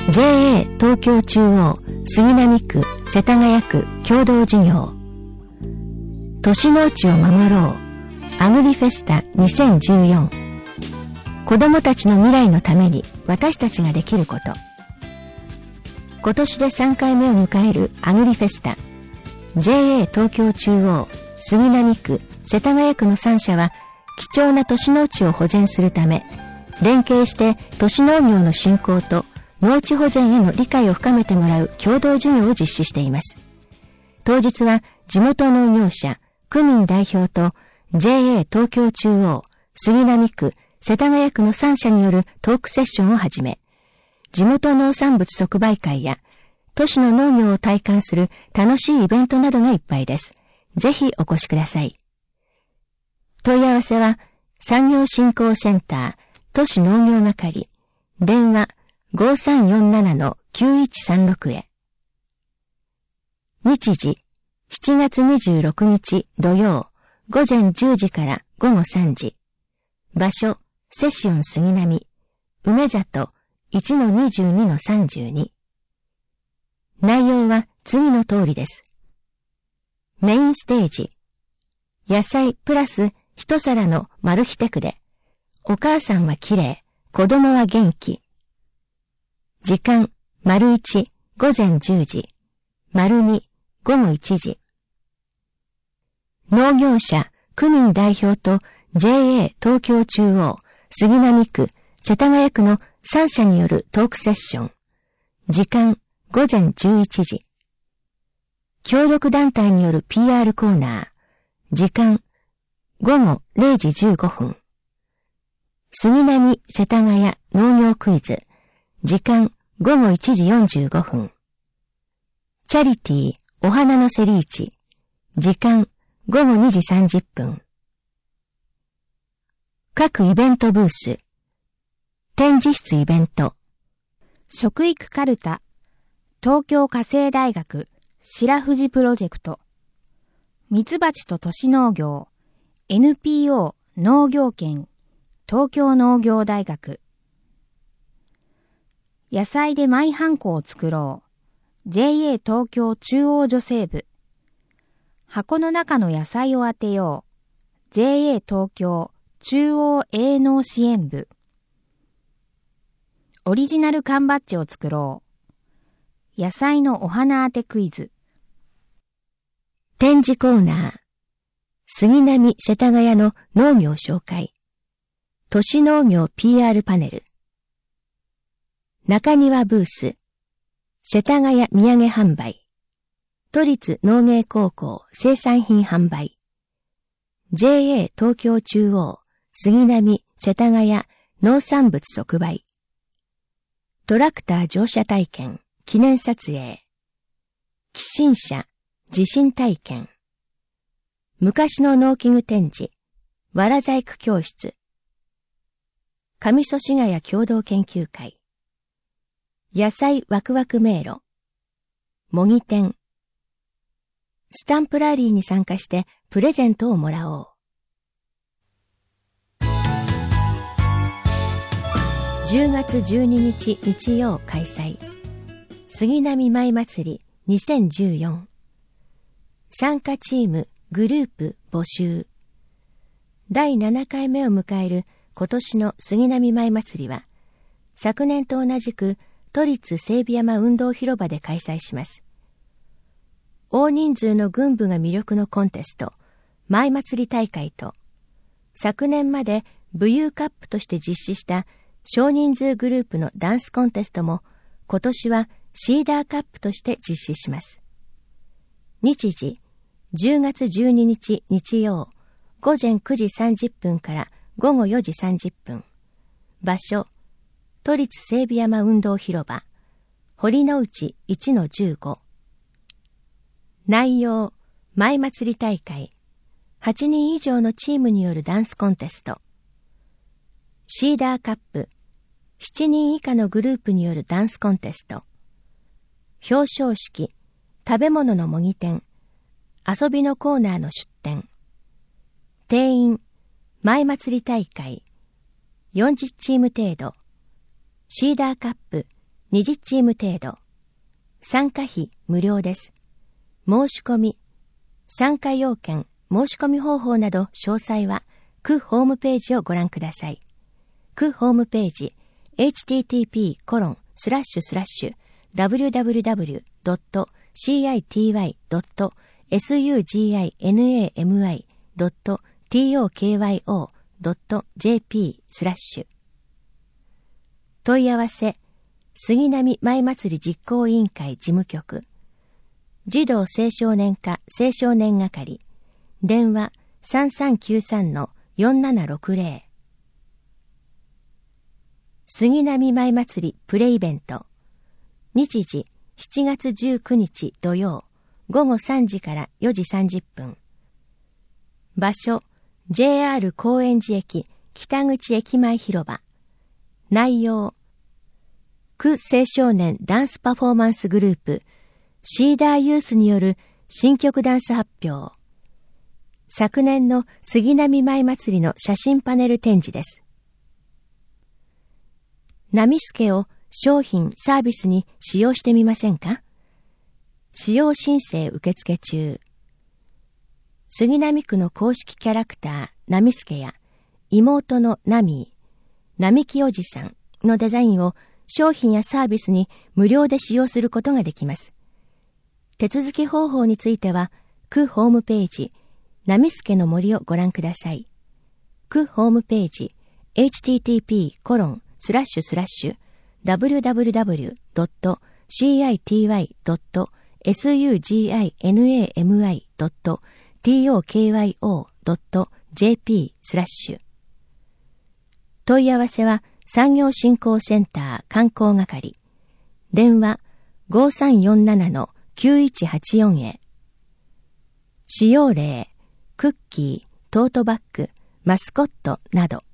JA 東京中央杉並区世田谷区共同事業都市農地を守ろうアグリフェスタ2014。子どもたちの未来のために私たちができること。今年で3回目を迎えるアグリフェスタ。 JA 東京中央杉並区世田谷区の3社は貴重な都市農地を保全するため、連携して都市農業の振興と農地保全への理解を深めてもらう共同事業を実施しています。当日は地元農業者、区民代表と JA 東京中央、杉並区、世田谷区の3社によるトークセッションをはじめ、地元農産物即売会や都市の農業を体感する楽しいイベントなどがいっぱいです。ぜひお越しください。問い合わせは産業振興センター都市農業係電話 5347-9136 へ。日時7月26日土曜午前10時から午後3時。場所セシオン杉並梅里 1-22-32。内容は次の通りです。メインステージ野菜プラス一皿のマル秘テクで、お母さんは綺麗、子供は元気。時間、丸1、午前10時、丸2、午後1時。農業者、区民代表と JA 東京中央、杉並区、世田谷区の3社によるトークセッション。時間、午前11時。協力団体による PR コーナー。時間、午後0時15分。杉並世田谷農業クイズ。時間午後1時45分。チャリティーお花のせリーチ。時間午後2時30分。各イベントブース。展示室イベント。 食育かるた。東京家政大学白富プロジェクト。ミツバチと都市農業。NPO 農業圏。東京農業大学。野菜でマイハンコを作ろう。JA 東京中央女性部。箱の中の野菜を当てよう。JA 東京中央営農支援部。オリジナル缶バッジを作ろう。野菜のお花当てクイズ。 展示コーナー。杉並世田谷の農業紹介。都市農業 PR パネル。中庭ブース。世田谷土産販売。都立農芸高校生産品販売。JA 東京中央、杉並世田谷農産物即売。トラクター乗車体験、記念撮影。寄進車、地震体験。昔の農機具展示、藁細工教室。上祖師谷共同研究会。野菜ワクワク迷路。模擬店。スタンプラリーに参加してプレゼントをもらおう。10月12日日曜開催。杉並舞祭り2014。参加チーム、グループ募集。第7回目を迎える今年の杉並舞祭りは、昨年と同じく都立整備山運動広場で開催します。大人数の群舞が魅力のコンテスト、舞祭り大会と、昨年まで武勇カップとして実施した少人数グループのダンスコンテストも、今年はシーダーカップとして実施します。日時、10月12日日曜、午前9時30分から午後4時30分。場所、都立整備山運動広場、堀之内 1-15。内容、舞祭り大会、8人以上のチームによるダンスコンテスト。シーダーカップ、7人以下のグループによるダンスコンテスト。表彰式、食べ物の模擬店、遊びのコーナーの出展。定員、舞祭り大会、40チーム程度。シーダーカップ、 20チーム程度。参加費無料です。申し込み、参加要件、申し込み方法など詳細は区ホームページをご覧ください。区ホームページ http://www.cityv.suginami.tokyo.jp/ 問い合わせ杉並前祭り実行委員会事務局児童青少年課青少年係電話 3393-4760 杉並前祭りプレイベント日時7月19日土曜午後3時から4時30分場所 JR 高円寺駅北口駅前広場内容区青少年ダンスパフォーマンスグループシーダーユースによる新曲ダンス発表昨年の杉並前祭りの写真パネル展示です。ナミスケを商品サービスに使用してみませんか？使用申請受付中。杉並区の公式キャラクターナミスケや妹のナミー、並木おじさんのデザインを商品やサービスに無料で使用することができます。手続き方法については、区ホームページ、ナミスケの森をご覧ください。区ホームページ、http://www.cityv.suginami.tokyo.jp/ 問い合わせは産業振興センター観光係電話 5347-9184 へ使用例クッキー、トートバッグ、マスコットなど